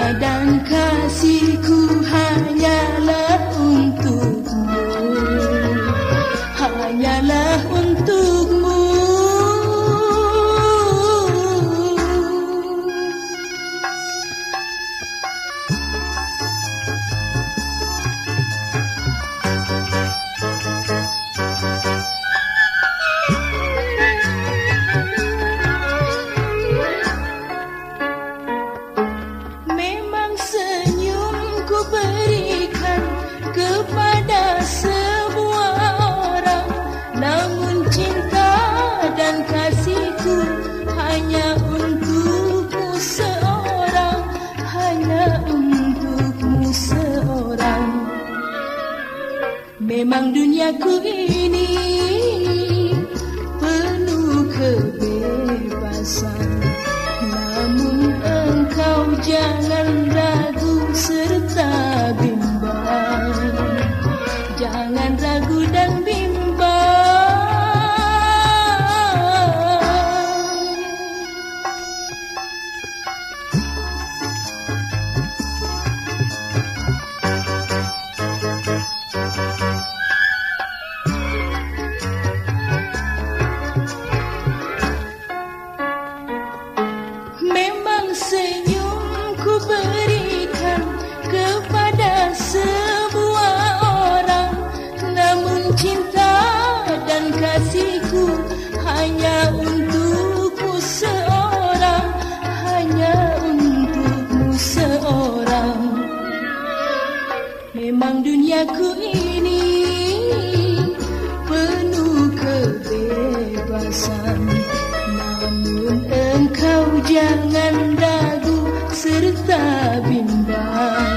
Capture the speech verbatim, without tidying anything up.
dan kasihku hanyalah untukmu, hanyalah untukmu. Memang duniaku ini penuh kebebasan, namun engkau jangan ragu serta bimbang, jangan ragu dan bimbang. Senyumku berikan kepada semua orang, namun cinta dan kasihku hanya untukmu seorang, hanya untukmu seorang. Memang duniaku ini penuh kebebasan, namun engkau jangan ragu serta bimbang.